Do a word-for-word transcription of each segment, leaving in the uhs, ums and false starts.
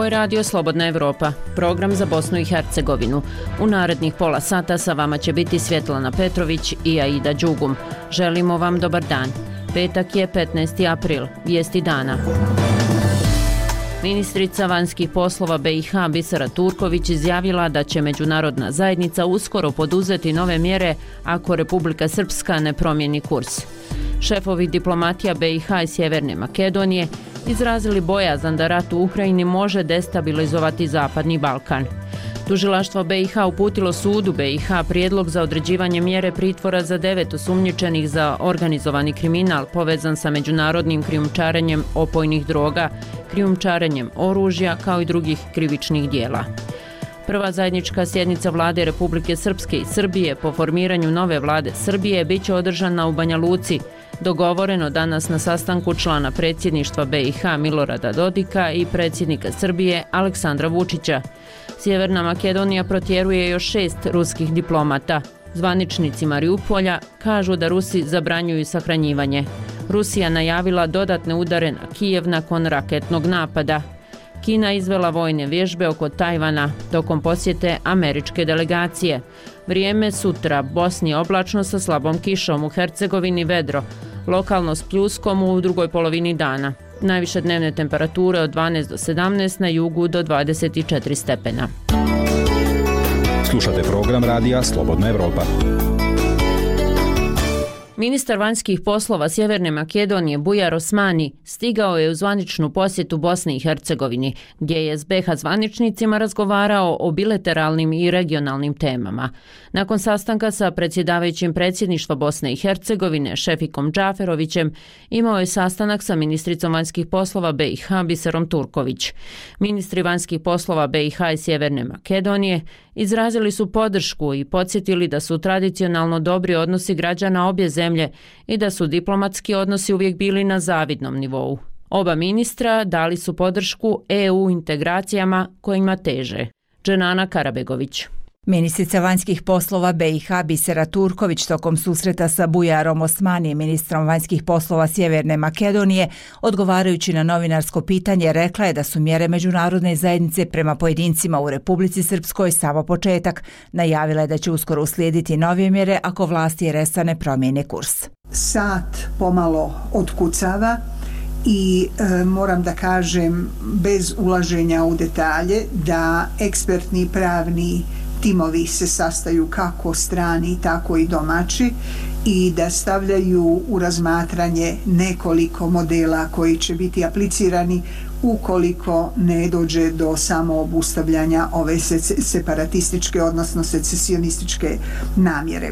je Radio Slobodna Evropa, program za Bosnu i Hercegovinu. U narednih pola sata sa vama će biti Svjetlana Petrović i Aida Đugum. Želimo vam dobar dan. Petak je petnaesti april, vijesti dana. Ministrica vanjskih poslova B i H Bisera Turković izjavila da će međunarodna zajednica uskoro poduzeti nove mjere ako Republika Srpska ne promijeni kurs. Šefovi diplomatija B i H i Sjeverne Makedonije izrazili bojazan da rat u Ukrajini može destabilizovati Zapadni Balkan. Tužilaštvo B i H uputilo sudu B i H prijedlog za određivanje mjere pritvora za devet osumnjičenih za organizovani kriminal povezan sa međunarodnim krijumčarenjem opojnih droga, krijumčarenjem oružja kao i drugih krivičnih dijela. Prva zajednička sjednica vlade Republike Srpske i Srbije po formiranju nove vlade Srbije bit će održana u Banja Luci, dogovoreno danas na sastanku člana predsjedništva B i H Milorada Dodika i predsjednika Srbije Aleksandra Vučića. Sjeverna Makedonija protjeruje još šest ruskih diplomata. Zvaničnici Mariupolja kažu da Rusi zabranjuju sahranjivanje. Rusija najavila dodatne udare na Kijev nakon raketnog napada. Kina izvela vojne vježbe oko Tajvana tokom posjete američke delegacije. Vrijeme sutra, Bosni oblačno sa slabom kišom, u Hercegovini vedro, lokalno s pljuskom u drugoj polovini dana. Najviše dnevne temperature od dvanaest do sedamnaest, na jugu do dvadeset četiri stepena. Slušate program radija Slobodna Evropa. Ministar vanjskih poslova Sjeverne Makedonije Bujar Osmani stigao je u zvaničnu posjetu Bosni i Hercegovini, gdje je s B i H zvaničnicima razgovarao o bilateralnim i regionalnim temama. Nakon sastanka sa predsjedavajućim predsjedništva Bosne i Hercegovine Šefikom Džaferovićem imao je sastanak sa ministricom vanjskih poslova B i H Biserom Turković. Ministri vanjskih poslova B i H i Sjeverne Makedonije izrazili su podršku i podsjetili da su tradicionalno dobri odnosi građana obje zemlje i da su diplomatski odnosi uvijek bili na zavidnom nivou. Oba ministra dali su podršku E U integracijama kojima teže. Dženana Karabegović. Ministrica vanjskih poslova B i H Bisera Turković tokom susreta sa Bujarom Osmanijem, ministrom vanjskih poslova Sjeverne Makedonije, odgovarajući na novinarsko pitanje, rekla je da su mjere međunarodne zajednice prema pojedincima u Republici Srpskoj samo početak. Najavila je da će uskoro uslijediti nove mjere ako vlasti R S A ne promijene kurs. Sat pomalo otkucava i e, moram da kažem bez ulaženja u detalje da ekspertni pravni timovi se sastaju kako strani, tako i domaći i da stavljaju u razmatranje nekoliko modela koji će biti aplicirani ukoliko ne dođe do samoobustavljanja ove separatističke, odnosno secesionističke namjere.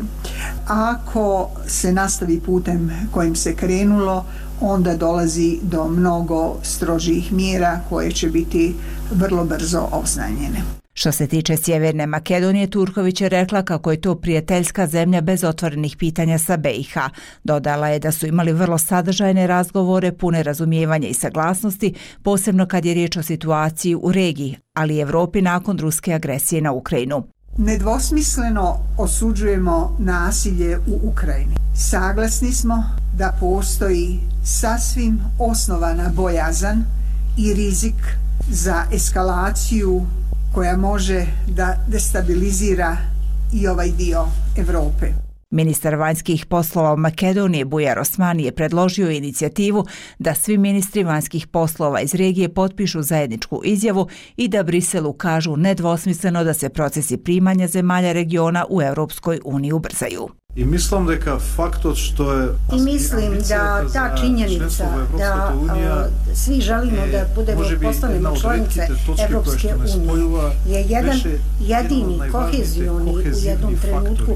Ako se nastavi putem kojim se krenulo, onda dolazi do mnogo strožih mjera koje će biti vrlo brzo obznanjene. Što se tiče Sjeverne Makedonije, Turković je rekla kako je to prijateljska zemlja bez otvorenih pitanja sa B i H. Dodala je da su imali vrlo sadržajne razgovore, pune razumijevanja i saglasnosti, posebno kad je riječ o situaciji u regiji, ali i Evropi nakon ruske agresije na Ukrajinu. Nedvosmisleno osuđujemo nasilje u Ukrajini. Saglasni smo da postoji sasvim osnovana bojazan i rizik za eskalaciju koja može da destabilizira i ovaj dio Evrope. Ministar vanjskih poslova Makedonije Bujar Osmani je predložio inicijativu da svi ministri vanjskih poslova iz regije potpišu zajedničku izjavu i da Briselu kažu nedvosmisleno da se procesi primanja zemalja regiona u Europskoj uniji ubrzaju. I mislim da je faktor što je I mislim da ta činjenica da uh, svi želimo da budemo postanemo članice Evropske unije je jedan jedini kohezioni u jednom trenutku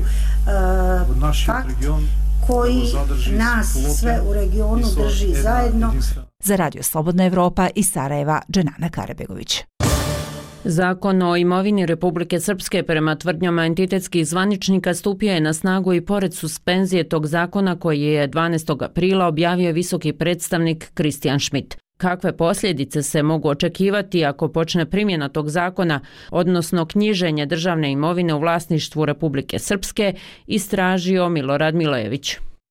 uh, fakt koji nas sve u regionu drži zajedno. Za Radio Slobodna Evropa iz Sarajeva, Dženana Karabegović. Zakon o imovini Republike Srpske prema tvrdnjama entitetskih zvaničnika stupio je na snagu i pored suspenzije tog zakona koji je dvanaestog aprila objavio visoki predstavnik Kristijan Šmit. Kakve posljedice se mogu očekivati ako počne primjena tog zakona, odnosno knjiženje državne imovine u vlasništvu Republike Srpske, istražio Milorad Milojević.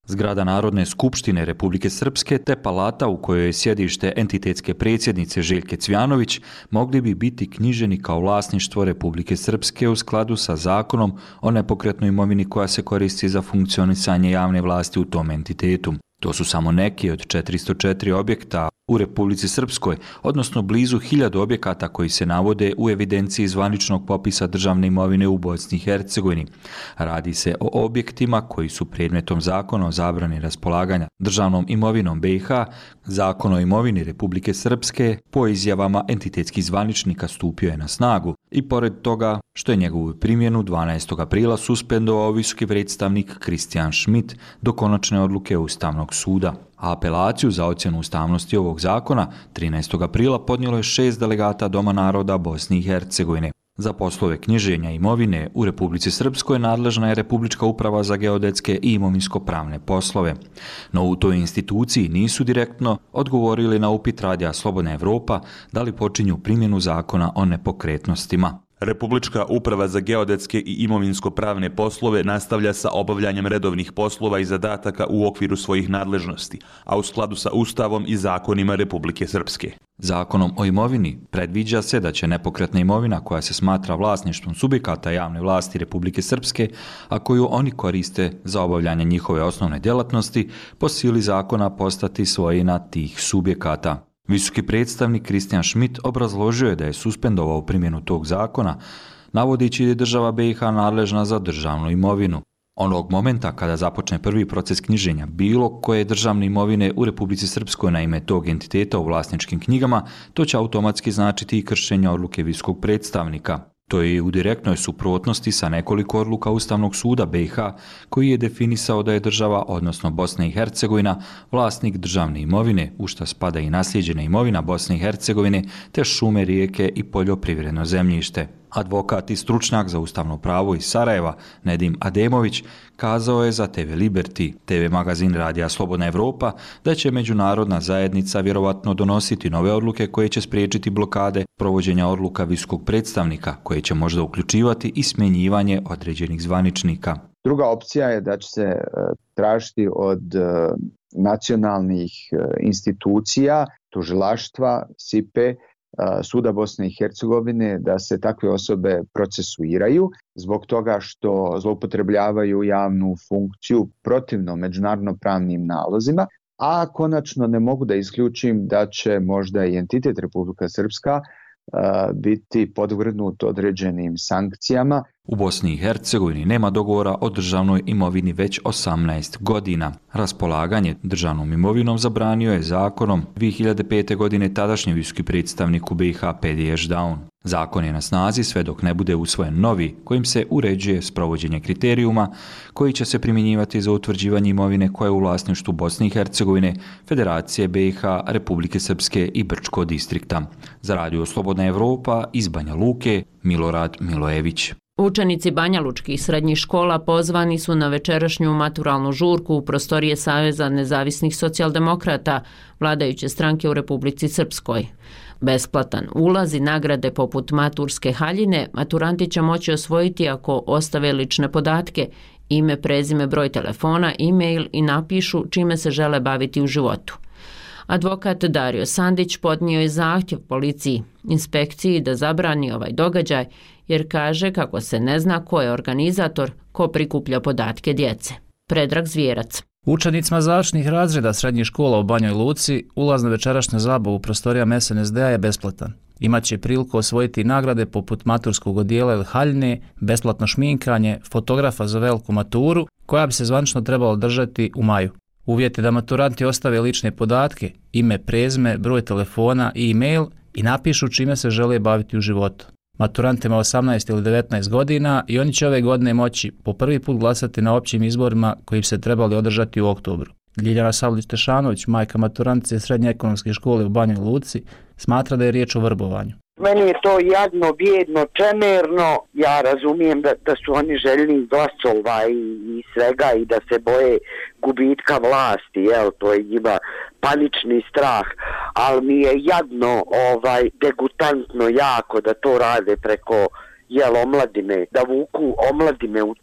Zgrada Narodne skupštine Republike Srpske te palata u kojoj je sjedište entitetske predsjednice Željke Cvjanović mogli bi biti knjiženi kao vlasništvo Republike Srpske u skladu sa zakonom o nepokretnoj imovini koja se koristi za funkcionisanje javne vlasti u tom entitetu. To su samo neki od četiristo četiri objekta u Republici Srpskoj, odnosno blizu hiljadu objekata koji se navode u evidenciji zvaničnog popisa državne imovine u Bosni i Hercegovini. Radi se o objektima koji su predmetom zakona o zabrani raspolaganja državnom imovinom B i H, zakon o imovini Republike Srpske po izjavama entitetskih zvaničnika stupio je na snagu i pored toga što je njegovu primjenu dvanaestog aprila suspendovao visoki predstavnik Christian Schmidt do konačne odluke Ustavnog suda. A apelaciju za ocjenu ustavnosti ovog zakona trinaestog aprila podnijelo je šest delegata Doma naroda Bosne i Hercegovine. Za poslove knjiženja imovine u Republici Srpskoj nadležna je Republička uprava za geodetske i imovinsko-pravne poslove. No u toj instituciji nisu direktno odgovorili na upit Radija Slobodna Evropa da li počinju primjenu zakona o nepokretnostima. Republička uprava za geodetske i imovinsko-pravne poslove nastavlja sa obavljanjem redovnih poslova i zadataka u okviru svojih nadležnosti, a u skladu sa Ustavom i zakonima Republike Srpske. Zakonom o imovini predviđa se da će nepokretna imovina koja se smatra vlasništvom subjekata javne vlasti Republike Srpske, a koju oni koriste za obavljanje njihove osnovne djelatnosti, po sili zakona postati svojina tih subjekata. Visoki predstavnik Christian Schmidt obrazložio je da je suspendovao primjenu tog zakona, navodeći da je država B i H nadležna za državnu imovinu. Onog momenta kada započne prvi proces knjiženja bilo koje državne imovine u Republici Srpskoj na ime tog entiteta u vlasničkim knjigama, to će automatski značiti i kršenje odluke visokog predstavnika. To je u direktnoj suprotnosti sa nekoliko odluka Ustavnog suda B i H koji je definisao da je država, odnosno Bosna i Hercegovina, vlasnik državne imovine, u šta spada i naslijeđena imovina Bosne i Hercegovine, te šume, rijeke i poljoprivredno zemljište. Advokat i stručnjak za ustavno pravo iz Sarajeva, Nedim Ademović, kazao je za T V Liberty, T V magazin Radija Slobodna Evropa, da će međunarodna zajednica vjerovatno donositi nove odluke koje će spriječiti blokade provođenja odluka visokog predstavnika, koje će možda uključivati i smjenjivanje određenih zvaničnika. Druga opcija je da će se tražiti od nacionalnih institucija, tužilaštva, S I P E, Suda Bosne i Hercegovine da se takve osobe procesuiraju zbog toga što zloupotrebljavaju javnu funkciju protivno međunarodno pravnim nalozima, a konačno ne mogu da isključim da će možda i entitet Republika Srpska biti podvrgnut određenim sankcijama. U Bosni i Hercegovini nema dogovora o državnoj imovini već osamnaest godina. Raspolaganje državnom imovinom zabranio je zakonom dvije hiljade pete. godine tadašnji visoki predstavnik u B i H Pedi Ešdaun. Zakon je na snazi sve dok ne bude usvojen novi, kojim se uređuje sprovođenje kriterijuma koji će se primjenjivati za utvrđivanje imovine koja je u vlasništvu Bosne i Hercegovine, Federacije B i H, Republike Srpske i Brčko distrikta. Za Radio Slobodna Evropa iz Banja Luke, Milorad Milojević. Učenici banjalučkih srednjih škola pozvani su na večerašnju maturalnu žurku u prostorije Saveza nezavisnih socijaldemokrata, vladajuće stranke u Republici Srpskoj. Besplatan ulaz i nagrade poput maturske haljine maturanti će moći osvojiti ako ostave lične podatke, ime, prezime, broj telefona, e-mail i napišu čime se žele baviti u životu. Advokat Dario Sandić podnio je zahtjev policiji, inspekciji da zabrani ovaj događaj jer kaže kako se ne zna ko je organizator, ko prikuplja podatke djece. Predrag Zvijerac. Učenicima završnih razreda srednjih škola u Banjoj Luci ulaz na večerašnju zabavu u prostorijama S N S D-a je besplatan. Imaće priliku osvojiti nagrade poput maturskog odijela ili haljine, besplatno šminkanje, fotografa za veliku maturu, koja bi se zvanično trebalo držati u maju. Uvjet je da maturanti ostave lične podatke, ime, prezime, broj telefona i e-mail i napišu čime se žele baviti u životu. Maturantima osamnaest ili devetnaest godina i oni će ove godine moći po prvi put glasati na općim izborima koji bi se trebali održati u oktobru. Ljiljana Savlić-Tešanović, majka maturantice Srednje ekonomske škole u Banjoj Luci, smatra da je riječ o vrbovanju. Meni je to jadno, bijedno, čemerno. Ja razumijem da, da su oni željni glasova i, i svega i da se boje gubitka vlasti, jel, to je njima panični strah, ali mi je jadno, ovaj, degutantno jako da to rade preko jel, omladine, da vuku omladine u te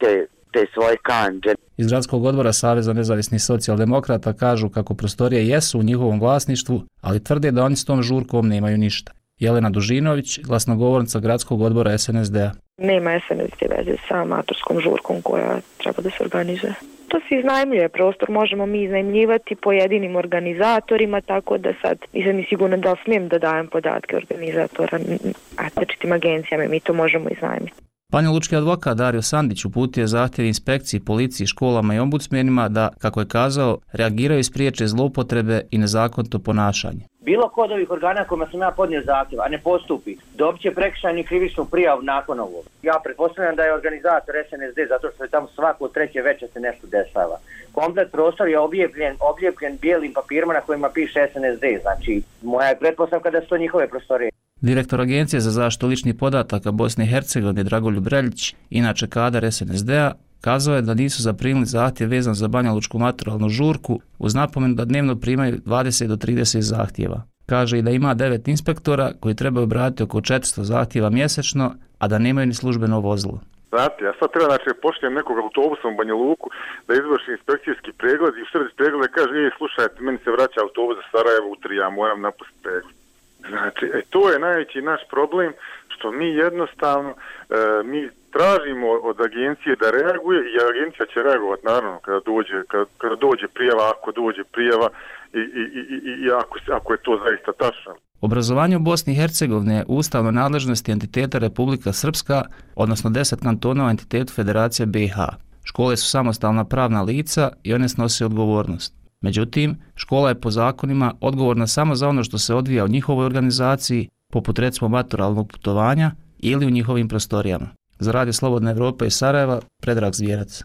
te svoje kanđe. Iz gradskog odbora Saveza nezavisnih socijaldemokrata kažu kako prostorije jesu u njihovom vlasništvu, ali tvrde da oni s tom žurkom nemaju ništa. Jelena Dužinović, glasnogovornica gradskog odbora es en es de a. Nema es en es de veze sa amatorskom žurkom koja treba da se organizuje. To se iznajmljuje prostor, možemo mi iznajmljivati pojedinim organizatorima, tako da sad nisam mi sigurno da smijem da dajem podatke organizatora, a različitim agencijama mi to možemo iznajmiti. Banjalučki advokat Dario Sandić uputio je zahtjev inspekciji, policiji, školama i ombudsmenima da, kako je kazao, reagiraju i spriječe zloupotrebe i nezakonito ponašanje. Bilo kod ovih organa kojima sam ja podnio zahtjev, a ne postupi, dobit će prekršajnu i krivičnu prijavu nakon ovog. Ja pretpostavljam da je organizator es en es de zato što je tamo svako treće večer se nešto dešava. Komplet prostor je obljepljen, obljepljen bijelim papirima na kojima piše es en es de, znači moja je pretpostavka da su to njihove prostorije. Direktor Agencije za zaštitu ličnih podataka Bosne i Hercegovine Dragoljub Reljić, inače kadar es en es de a, kazao je da nisu zaprimili zahtjev vezan za banjalučku maturalnu žurku uz napomenu da dnevno primaju dvadeset do trideset zahtjeva. Kaže i da ima devet inspektora koji trebaju obraditi oko četiristo zahtjeva mjesečno, a da nemaju ni službeno vozilo. Znate, ja sad treba znači pošlijem nekog autobusom u Banja Luku da izvrši inspekcijski pregled i u sredi pregleda kaže, ej, slušajte, meni se vraća autobus za Sarajevo u tri, ja moram napustiti pregled. Znači, e, to je najveći naš problem, što mi jednostavno, e, mi tražimo od agencije da reaguje i agencija će reagovati naravno kada dođe, kada, kada dođe prijava, ako dođe prijava i, i, i, i ako, ako je to zaista tačno. Obrazovanje u Bosni i Hercegovini je ustavno nadležnosti entiteta Republika Srpska, odnosno deset kantona u entitetu Federacije be i ha. Škole su samostalna pravna lica i one snose odgovornost. Međutim, škola je po zakonima odgovorna samo za ono što se odvija u njihovoj organizaciji, poput recimo maturalnog putovanja ili u njihovim prostorijama. Za Radio Slobodna Evropa iz Sarajeva, Predrag Zvijerac.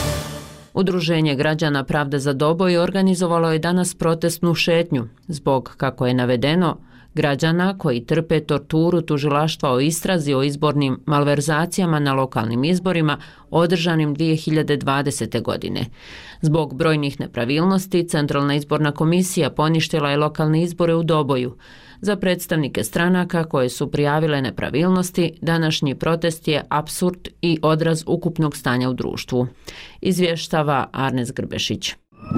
Udruženje građana Pravda za Doboj organizovalo je danas protestnu šetnju zbog, kako je navedeno, građana koji trpe torturu tužilaštva o istrazi o izbornim malverzacijama na lokalnim izborima održanim dvije hiljade dvadesete. godine. Zbog brojnih nepravilnosti, Centralna izborna komisija poništila je lokalne izbore u Doboju. Za predstavnike stranaka koje su prijavile nepravilnosti, današnji protest je apsurd i odraz ukupnog stanja u društvu. Izvještava Arnes Grbešić.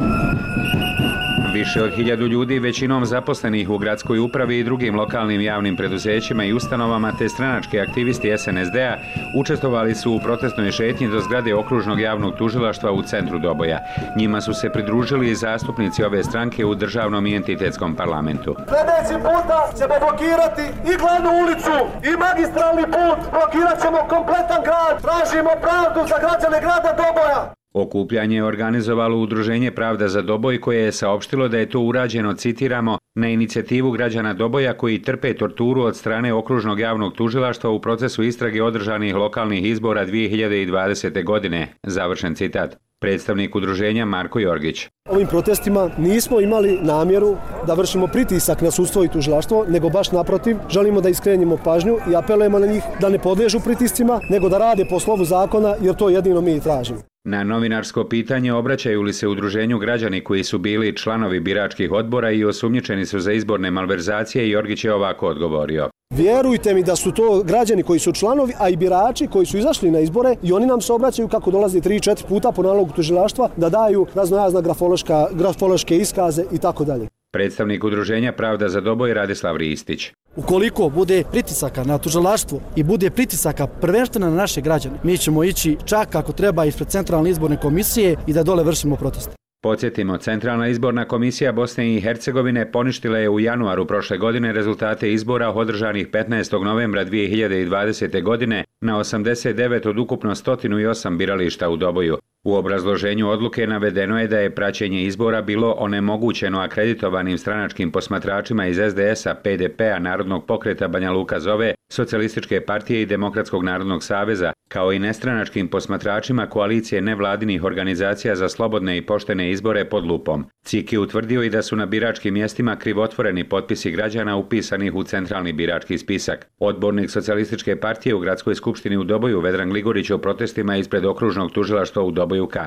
Više od hiljadu ljudi, većinom zaposlenih u gradskoj upravi i drugim lokalnim javnim preduzećima i ustanovama te stranački aktivisti es en es de a učestvovali su u protestnoj šetnji do zgrade okružnog javnog tužilaštva u centru Doboja. Njima su se pridružili i zastupnici ove stranke u državnom i entitetskom parlamentu. Sljedeći puta ćemo blokirati i glavnu ulicu i magistralni put, blokirat ćemo kompletan grad, tražimo pravdu za građane grada Doboja. Okupljanje je organizovalo Udruženje Pravda za Doboj koje je saopštilo da je to urađeno, citiramo, na inicijativu građana Doboja koji trpe torturu od strane okružnog javnog tužilaštva u procesu istrage održanih lokalnih izbora dvije hiljade dvadesete. godine. Završen citat. Predstavnik udruženja Marko Jorgić. Ovim protestima nismo imali namjeru da vršimo pritisak na sudstvo i tužilaštvo, nego baš naprotiv, želimo da iskrenimo pažnju i apelujemo na njih da ne podliježu pritiscima, nego da rade po slovu zakona, jer to jedino mi i tražimo. Na novinarsko pitanje obraćaju li se udruženju građani koji su bili članovi biračkih odbora i osumnjičeni su za izborne malverzacije, Jorgić je ovako odgovorio. Vjerujte mi da su to građani koji su članovi, a i birači koji su izašli na izbore i oni nam se obraćaju kako dolazi tri četiri puta po nalogu tužilaštva da daju raznorazna grafološka, grafološke iskaze i tako dalje. Predstavnik udruženja Pravda za Doboj Radislav Ristić. Ukoliko bude pritisaka na tužilaštvo i bude pritisaka prvenstveno na naše građane, mi ćemo ići čak ako treba ispred Centralne izborne komisije i da dole vršimo protest. Podsjetimo, Centralna izborna komisija Bosne i Hercegovine poništila je u januaru prošle godine rezultate izbora održanih petnaestog novembra dvije hiljade dvadesete. godine na osamdeset devet od ukupno sto osam birališta u Doboju. U obrazloženju odluke navedeno je da je praćenje izbora bilo onemogućeno akreditovanim stranačkim posmatračima iz es de es a, pe de pe a, Narodnog pokreta Banja Luka zove, Socijalističke partije i Demokratskog narodnog saveza, kao i nestranačkim posmatračima koalicije nevladinih organizacija za slobodne i poštene izbore pod lupom. C I K je utvrdio i da su na biračkim mjestima krivotvoreni potpisi građana upisanih u centralni birački spisak. Odbornik Socijalističke partije u Gradskoj skupštini u Doboju Vedran Gligorić o protestima ispred okružnog tužilaštva u Doboju kaže.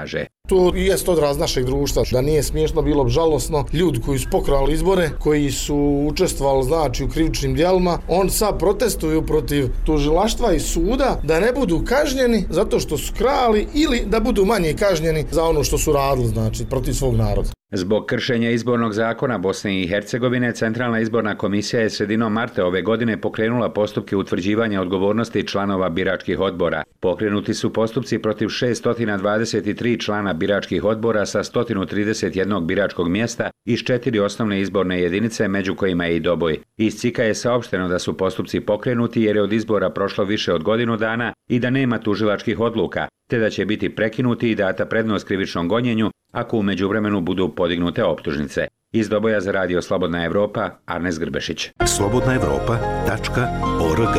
To i jest odraz našeg društva. Da nije smiješno, bilo bi žalosno. Ljudi koji su pokrali izbore, koji su učestvovali znači u krivičnim djelima, on sad protestuju protiv tužilaštva i suda da ne budu kažnjeni zato što su krali ili da budu manje kažnjeni za ono što su radili, znači protiv svog naroda. Zbog kršenja izbornog zakona Bosne i Hercegovine, Centralna izborna komisija je sredinom marta ove godine pokrenula postupke utvrđivanja odgovornosti članova biračkih odbora. Pokrenuti su postupci protiv šesto dvadeset tri člana biračkih odbora sa sto trideset jedan biračkog mjesta iz četiri osnovne izborne jedinice, među kojima je i Doboj. Iz C I K-a je saopšteno da su postupci pokrenuti jer je od izbora prošlo više od godinu dana i da nema tužilačkih odluka, te da će biti prekinuti i data prednost krivičnom gonjenju ako u međuvremenu budu podignute optužnice. Iz Doboja za radio Slobodna Evropa, Arnes Grbešić. slobodna evropa tačka org.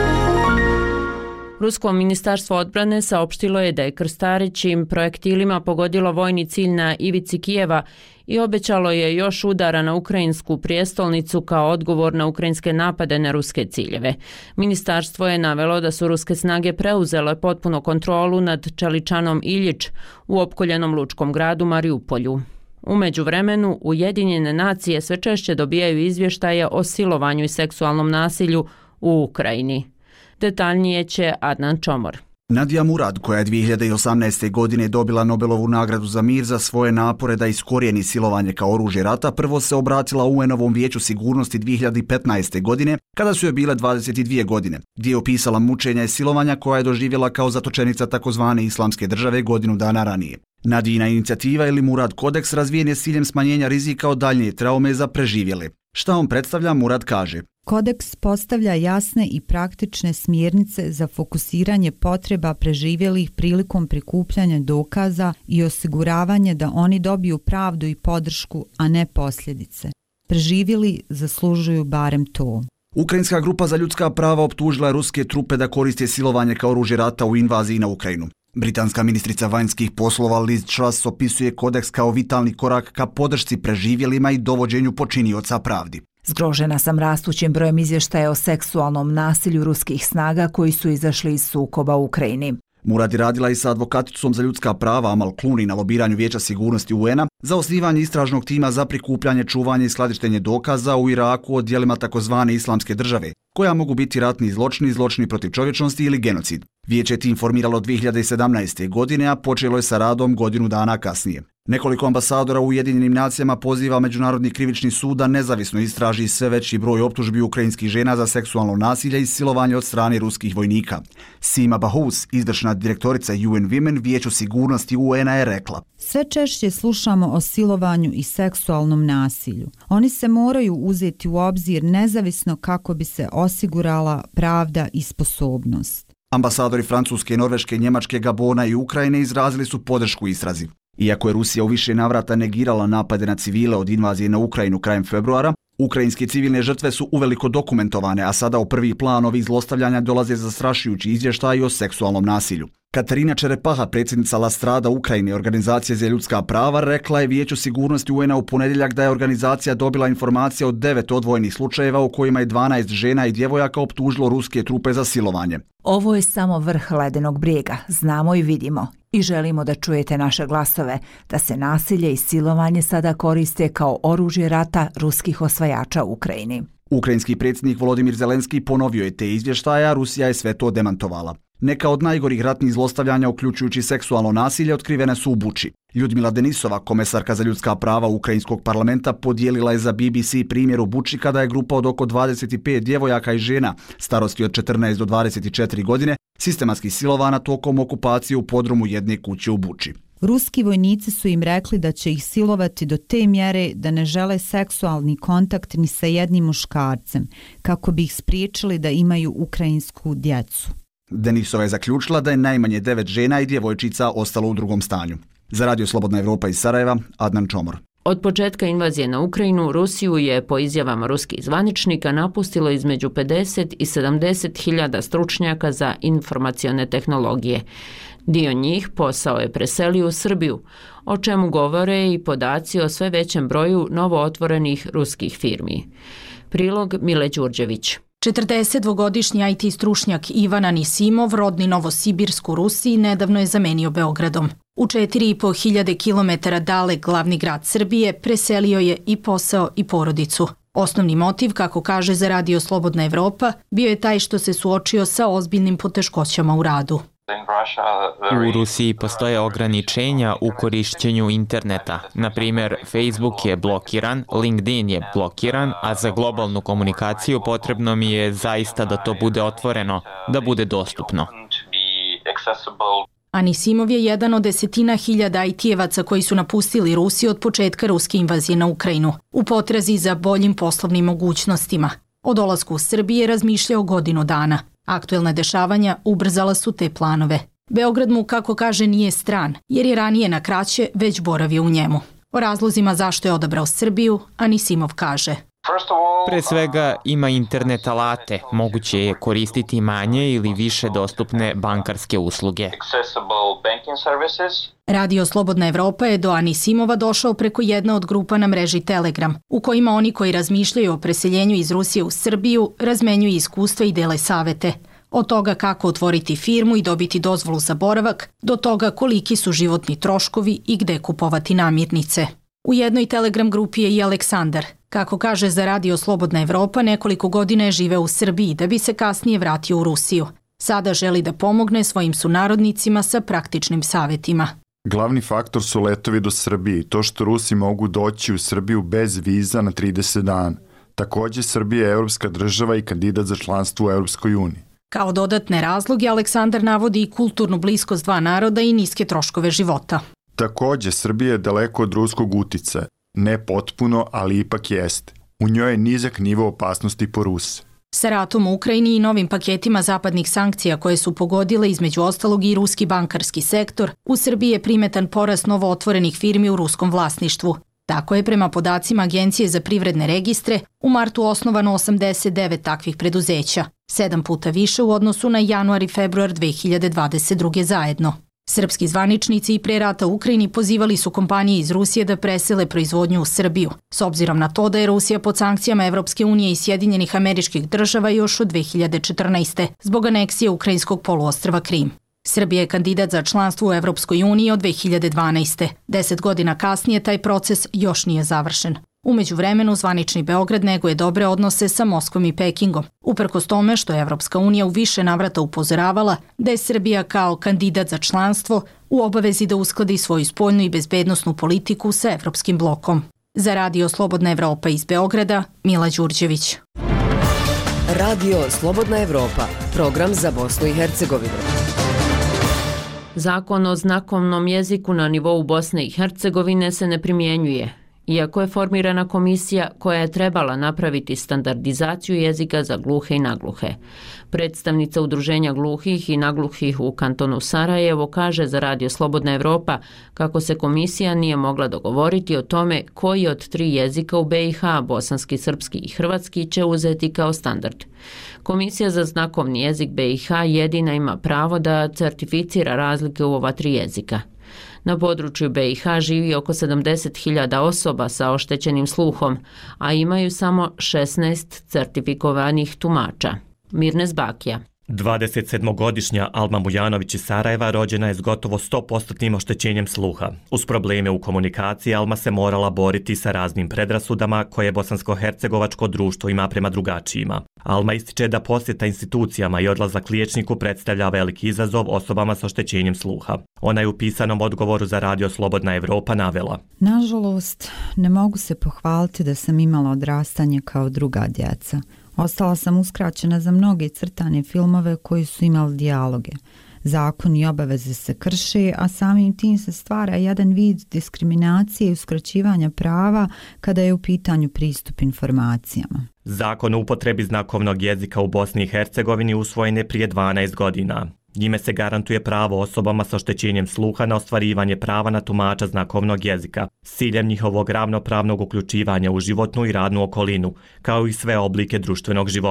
Rusko ministarstvo odbrane saopštilo je da je krstarećim projektilima pogodilo vojni cilj na ivici Kijeva i obećalo je još udara na ukrajinsku prijestolnicu kao odgovor na ukrajinske napade na ruske ciljeve. Ministarstvo je navelo da su ruske snage preuzele potpuno kontrolu nad Čeličanom Iljič u opkoljenom lučkom gradu Mariupolju. U međuvremenu, Ujedinjene nacije sve češće dobijaju izvještaje o silovanju i seksualnom nasilju u Ukrajini. Detaljnije će Adnan Čomor. Nadija Murad, koja je dvije hiljade osamnaeste. godine dobila Nobelovu nagradu za mir za svoje napore da iskorijeni silovanje kao oružje rata, prvo se obratila U N-ovom vijeću sigurnosti dvije hiljade petnaeste. godine, kada su joj bile dvadeset dvije godine, gdje je opisala mučenja i silovanja koja je doživjela kao zatočenica takozvane islamske države godinu dana ranije. Nadijina inicijativa ili Murad kodeks razvijen je s ciljem smanjenja rizika od daljnje traume za preživjele. Šta on predstavlja, Murad kaže. Kodeks postavlja jasne i praktične smjernice za fokusiranje potreba preživjelih prilikom prikupljanja dokaza i osiguravanje da oni dobiju pravdu i podršku, a ne posljedice. Preživjeli zaslužuju barem to. Ukrajinska grupa za ljudska prava optužila je ruske trupe da koriste silovanje kao oružje rata u invaziji na Ukrajinu. Britanska ministrica vanjskih poslova Liz Truss opisuje kodeks kao vitalni korak ka podršci preživjelima i dovođenju počinioca pravdi. Zgrožena sam rastućim brojem izvještaja o seksualnom nasilju ruskih snaga koji su izašli iz sukoba u Ukrajini. Murad je radila i sa advokaticom za ljudska prava Amal Clooney na lobiranju Vijeća sigurnosti U N-a za osnivanje istražnog tima za prikupljanje, čuvanje i skladištenje dokaza u Iraku o djelima takozvane islamske države, koja mogu biti ratni zločini, zločini protiv čovječnosti ili genocid. Vijeće je tim formiralo dvije hiljade sedamnaeste. godine, a počelo je sa radom godinu dana kasnije. Nekoliko ambasadora u Ujedinjenim nacijama poziva Međunarodni krivični sud da nezavisno istraži sve veći broj optužbi ukrajinskih žena za seksualno nasilje i silovanje od strane ruskih vojnika. Sima Bahous, izvršna direktorica U N Women, Vijeću sigurnosti U N-a, je rekla: Sve češće slušamo o silovanju i seksualnom nasilju. Oni se moraju uzeti u obzir nezavisno kako bi se osigurala pravda i sposobnost. Ambasadori Francuske, Norveške, Njemačke, Gabona i Ukrajine izrazili su podršku istrazi. Iako je Rusija u više navrata negirala napade na civile od invazije na Ukrajinu krajem februara, ukrajinske civilne žrtve su uveliko dokumentovane, a sada u prvi plan ovih zlostavljanja dolaze zastrašujući izvještaji o seksualnom nasilju. Katarina Čerepaha, predsjednica La Strada Ukrajine, organizacije za ljudska prava, rekla je Vijeću sigurnosti U N-a u ponedjeljak da je organizacija dobila informacije o devet odvojenih slučajeva u kojima je dvanaest žena i djevojaka optužilo ruske trupe za silovanje. Ovo je samo vrh ledenog brijega, znamo i vidimo. I želimo da čujete naše glasove, da se nasilje i silovanje sada koriste kao oružje rata ruskih osvajača u Ukrajini. Ukrajinski predsjednik Volodimir Zelenski ponovio je te izvještaje, a Rusija je sve to demantovala. Neka od najgorih ratnih zlostavljanja, uključujući seksualno nasilje, otkrivene su u Buči. Ljudmila Denisova, komesarka za ljudska prava Ukrajinskog parlamenta, podijelila je za B B C primjer u Buči kada je grupa od oko dvadeset pet djevojaka i žena starosti od četrnaest do dvadeset četiri godine sistematski silovana tokom okupacije u podrumu jedne kuće u Buči. Ruski vojnici su im rekli da će ih silovati do te mjere da ne žele seksualni kontakt ni sa jednim muškarcem, kako bi ih spriječili da imaju ukrajinsku djecu. Denisova je zaključila da je najmanje devet žena i djevojčica ostalo u drugom stanju. Za radio Slobodna Evropa iz Sarajeva, Adnan Čomor. Od početka invazije na Ukrajinu, Rusiju je, po izjavama ruskih zvaničnika, napustilo između pedeset i sedamdeset hiljada stručnjaka za informacione tehnologije. Dio njih posao je preselio u Srbiju, o čemu govore i podaci o sve većem broju novootvorenih ruskih firmi. Prilog Mile Đurđević. četrdesetdvogodišnji I T stručnjak Ivan Anisimov, rodni Novosibirsk u Rusiji, nedavno je zamenio Beogradom. U četiri i po hiljade kilometara dale glavni grad Srbije preselio je i posao i porodicu. Osnovni motiv, kako kaže za Radio Slobodna Evropa, bio je taj što se suočio sa ozbiljnim poteškoćama u radu. U Rusiji postoje ograničenja u korišćenju interneta. Na primjer, Facebook je blokiran, LinkedIn je blokiran, a za globalnu komunikaciju potrebno mi je zaista da to bude otvoreno, da bude dostupno. Anisimov je jedan od desetina hiljada I T-evaca koji su napustili Rusiju od početka ruske invazije na Ukrajinu, u potrazi za boljim poslovnim mogućnostima. O dolasku u Srbije razmišljao godinu dana. Aktuelne dešavanja ubrzala su te planove. Beograd mu, kako kaže, nije stran, jer je ranije na kraće već boravio u njemu. O razlozima zašto je odabrao Srbiju, Anisimov kaže. Pre svega ima internet alate, moguće je koristiti manje ili više dostupne bankarske usluge. Radio Slobodna Evropa je do Anisimova došao preko jedne od grupa na mreži Telegram, u kojima oni koji razmišljaju o preseljenju iz Rusije u Srbiju razmenjuju iskustva i dele savete. Od toga kako otvoriti firmu i dobiti dozvolu za boravak, do toga koliki su životni troškovi i gde kupovati namirnice. U jednoj Telegram grupi je i Aleksandar. Kako kaže za Radio Slobodna Evropa, nekoliko godina je živeo u Srbiji da bi se kasnije vratio u Rusiju. Sada želi da pomogne svojim sunarodnicima sa praktičnim savetima. Glavni faktor su letovi do Srbije i to što Rusi mogu doći u Srbiju bez viza na trideset dana. Također, Srbija je evropska država i kandidat za članstvo u Evropskoj uniji. Kao dodatne razloge, Aleksandar navodi i kulturnu bliskost dva naroda i niske troškove života. Također, Srbija je daleko od ruskog uticaja. Ne potpuno, ali ipak jeste. U njoj je nizak nivo opasnosti po Ruse. Sa ratom u Ukrajini i novim paketima zapadnih sankcija koje su pogodile između ostalog i ruski bankarski sektor, u Srbiji je primetan porast novo otvorenih firmi u ruskom vlasništvu. Tako je prema podacima Agencije za privredne registre u martu osnovano osamdeset devet takvih preduzeća, sedam puta više u odnosu na januar i februar dve hiljade dvadeset druge zajedno. Srpski zvaničnici i pre rata u Ukrajini pozivali su kompanije iz Rusije da presele proizvodnju u Srbiju, s obzirom na to da je Rusija pod sankcijama Evropske unije i Sjedinjenih Američkih Država još od dve hiljade četrnaeste. zbog aneksije ukrajinskog poluostrva Krim. Srbija je kandidat za članstvo u Evropskoj uniji od dve hiljade dvanaeste. Deset godina kasnije taj proces još nije završen. U međuvremenu, zvanični Beograd neguje dobre odnose sa Moskvom i Pekingom, uprkos tome što je Evropska unija u više navrata upozoravala da je Srbija kao kandidat za članstvo u obavezi da uskladi svoju spoljnu i bezbednosnu politiku sa Evropskim blokom. Za Radio Slobodna Evropa iz Beograda, Mila Đurđević. Radio Slobodna Evropa, program za Bosnu i Hercegovinu. Zakon o znakovnom jeziku na nivou Bosne i Hercegovine se ne primjenjuje. Iako je formirana komisija koja je trebala napraviti standardizaciju jezika za gluhe i nagluhe. Predstavnica Udruženja gluhih i nagluhih u kantonu Sarajevo kaže za Radio Slobodna Evropa kako se komisija nije mogla dogovoriti o tome koji od tri jezika u B i H, bosanski, srpski i hrvatski, će uzeti kao standard. Komisija za znakovni jezik B i H jedina ima pravo da certificira razlike u ova tri jezika. Na području B i H živi oko sedamdeset hiljada osoba sa oštećenim sluhom, a imaju samo šesnaest certifikovanih tumača. Mirnes Bakija. dvadesetsedmogodišnja Alma Mujanović iz Sarajeva rođena je s gotovo sto posto oštećenjem sluha. Uz probleme u komunikaciji Alma se morala boriti sa raznim predrasudama koje bosansko-hercegovačko društvo ima prema drugačijima. Alma ističe da posjeta institucijama i odlazak liječniku predstavlja veliki izazov osobama s oštećenjem sluha. Ona je u pisanom odgovoru za Radio Slobodna Evropa navela: Nažalost, ne mogu se pohvaliti da sam imala odrastanje kao druga djeca. Ostala sam uskraćena za mnoge crtane filmove koji su imali dijaloge. Zakon i obaveze se krše, a samim tim se stvara jedan vid diskriminacije i uskraćivanja prava kada je u pitanju pristup informacijama. Zakon o upotrebi znakovnog jezika u Bosni i Hercegovini usvojen je prije dvanaest godina. Njime se garantuje pravo osobama sa oštećenjem sluha na ostvarivanje prava na tumača znakovnog jezika, s ciljem njihovog ravnopravnog uključivanja u životnu i radnu okolinu, kao i sve oblike društvenog života.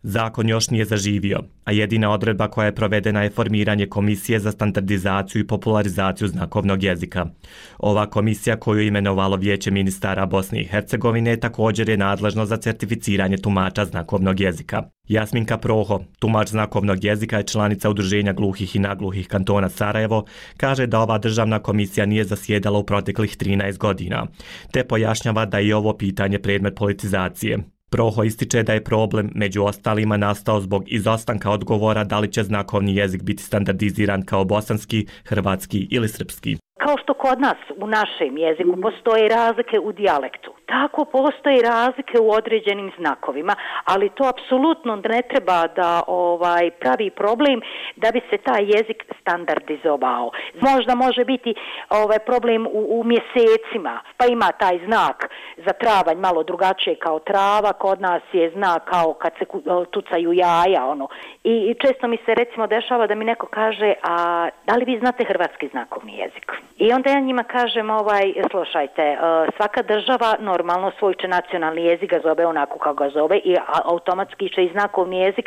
Zakon još nije zaživio, a jedina odredba koja je provedena je formiranje Komisije za standardizaciju i popularizaciju znakovnog jezika. Ova komisija koju je imenovalo Vijeće ministara Bosne i Hercegovine također je nadležno za certificiranje tumača znakovnog jezika. Jasminka Proho, tumač znakovnog jezika i članica Udruženja gluhih i nagluhih kantona Sarajevo, kaže da ova državna komisija nije zasjedala u proteklih trinaest godina, te pojašnjava da je i ovo pitanje predmet politizacije. Proho ističe da je problem među ostalima nastao zbog izostanka odgovora da li će znakovni jezik biti standardiziran kao bosanski, hrvatski ili srpski. Kao što kod nas u našem jeziku postoje razlike u dijalektu, tako postoje razlike u određenim znakovima, ali to apsolutno ne treba da ovaj pravi problem da bi se taj jezik standardizovao. Možda može biti ovaj problem u, u mjesecima, pa ima taj znak za travanj malo drugačije kao trava, kod nas je znak kao kad se tucaju jaja, ono. I, i često mi se recimo dešava da mi neko kaže, a da li vi znate hrvatski znakovni jezik? I onda ja njima kažem, ovaj, slušajte, svaka država normalno svoj će nacionalni jezik ga zove onako kako ga zove i automatski će i znakovni jezik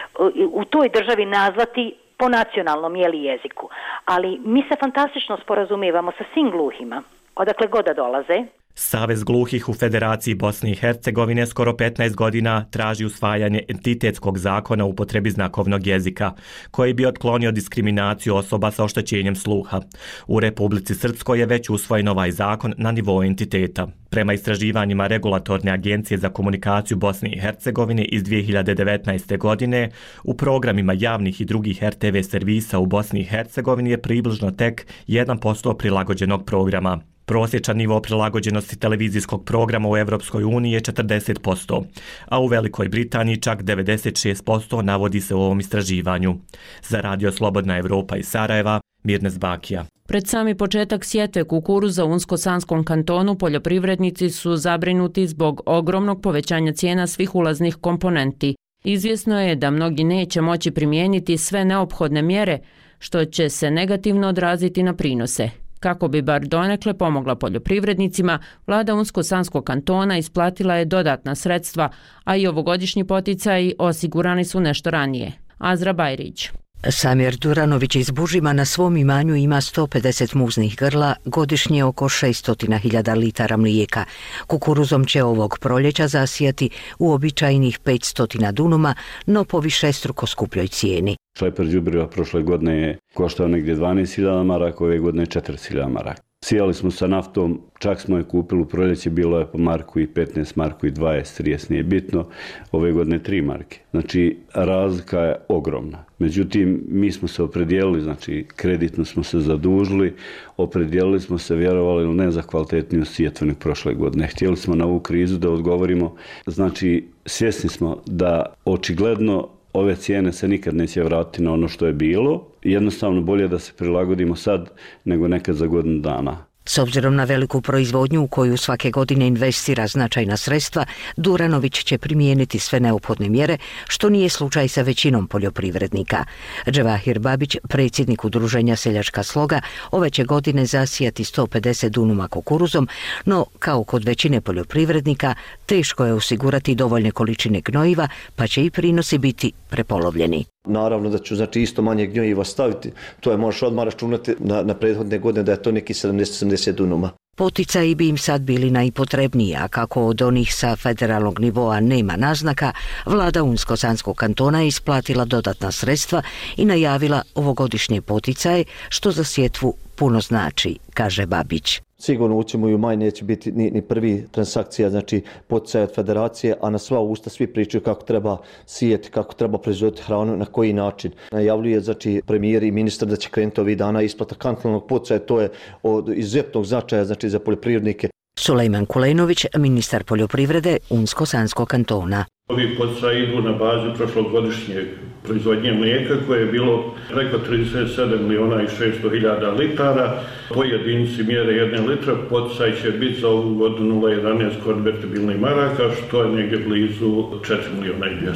u toj državi nazvati po nacionalnom jeli jeziku. Ali mi se fantastično sporazumijevamo sa svim gluhima, odakle god da dolaze. Savez gluhih u Federaciji Bosne i Hercegovine skoro petnaest godina traži usvajanje entitetskog zakona o upotrebi znakovnog jezika, koji bi otklonio diskriminaciju osoba sa oštećenjem sluha. U Republici Srpskoj je već usvojen ovaj zakon na nivou entiteta. Prema istraživanjima Regulatorne agencije za komunikaciju Bosne i Hercegovine iz dvije hiljade devetnaeste. godine, u programima javnih i drugih er te ve servisa u Bosni i Hercegovini je približno tek jedan posto prilagođenog programa. Prosječan nivo prilagođenosti televizijskog programa u Evropskoj uniji je četrdeset posto, a u Velikoj Britaniji čak devedeset šest posto navodi se u ovom istraživanju. Za Radio Slobodna Evropa iz Sarajeva, Mirnes Bakija. Pred sami početak sjetve kukuruza u Unsko-Sanskom kantonu poljoprivrednici su zabrinuti zbog ogromnog povećanja cijena svih ulaznih komponenti. Izvjesno je da mnogi neće moći primijeniti sve neophodne mjere, što će se negativno odraziti na prinose. Kako bi bar donekle pomogla poljoprivrednicima, vlada Unsko-Sanskog kantona isplatila je dodatna sredstva, a i ovogodišnji poticaji osigurani su nešto ranije. Azra Bajrić. Samir Duranović iz Bužima na svom imanju ima sto pedeset muznih grla, godišnje oko šesto hiljada litara mlijeka. Kukuruzom će ovog proljeća zasijati uobičajenih petsto dunuma, no po višestruko skupljoj cijeni. Šleper đubriva prošle godine je koštao negdje dvanaest hiljada maraka, ove godine četrdeset hiljada maraka. Sijali smo sa naftom, čak smo je kupili u proljeće, bilo je po marku i petnaest, marku i dvadeset, trideset, nije bitno, ove godine tri marke. Znači, razlika je ogromna. Međutim, mi smo se opredijelili, znači, kreditno smo se zadužili, opredijelili smo se, vjerovali ili ne, za kvalitetniju sjetvenik prošle godine. Htjeli smo na ovu krizu da odgovorimo, znači, svjesni smo da očigledno ove cijene se nikad neće vratiti na ono što je bilo. Jednostavno bolje da se prilagodimo sad nego nekad za godinu dana. S obzirom na veliku proizvodnju u koju svake godine investira značajna sredstva, Duranović će primijeniti sve neophodne mjere, što nije slučaj sa većinom poljoprivrednika. Dževahir Babić, predsjednik Udruženja Seljačka sloga, ove će godine zasijati sto pedeset dunuma kukuruzom, no kao kod većine poljoprivrednika teško je osigurati dovoljne količine gnojiva, pa će i prinosi biti prepolovljeni. Naravno da ću znači isto manje gnjojiva staviti, to je možeš odmah računati na, na prethodne godine da je to neki sedamdeset sedamdeset dunuma. Poticaji bi im sad bili najpotrebniji, a kako od onih sa federalnog nivoa nema naznaka, vlada Unsko-Sanskog kantona je isplatila dodatna sredstva i najavila ovogodišnje poticaje, što za sjetvu puno znači, kaže Babić. Sigurno ućemo i u maj neće biti ni, ni prvi transakcija, znači poticaja od federacije, a na sva usta svi pričaju kako treba sijeti, kako treba proizvoditi hranu, na koji način. Najavljuje znači premijer i ministar da će krenuti ovih dana isplata kantonalnog poticaja, to je od izuzetnog značaja znači za poljoprivrednike. Sulejman Kulejnović, ministar poljoprivrede Unsko-Sanskog kantona. Ovi poticaji idu na bazi prošlogodišnje proizvodnje mlijeka koje je bilo preko trideset sedam miliona i šesto hiljada litara. Po jedinici mjere jedne litra poticaj će biti za ovu godinu nula zarez jedanaest konvertibilnih maraka, što je negdje blizu četiri miliona i dvjesto.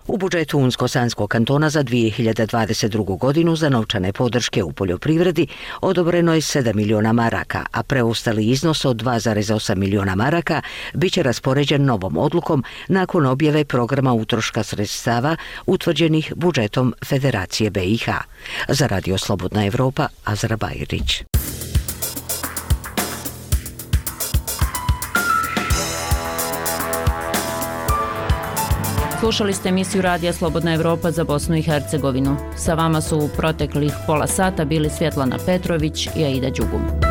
U budžetu Unsko-Sanskog kantona za dvije hiljade dvadeset drugu. godinu za novčane podrške u poljoprivredi odobreno je sedam miliona maraka, a preostali iznos od dva zarez osam miliona maraka biće raspoređen novom odlukom nakon objave programa utroška sredstava utvrđenih budžetom Federacije B i H. Za Radio Slobodna Evropa, Azra Bajrić. Slušali ste emisiju Radija Slobodna Evropa za Bosnu i Hercegovinu. Sa vama su u proteklih pola sata bili Svjetlana Petrović i Aida Đugum.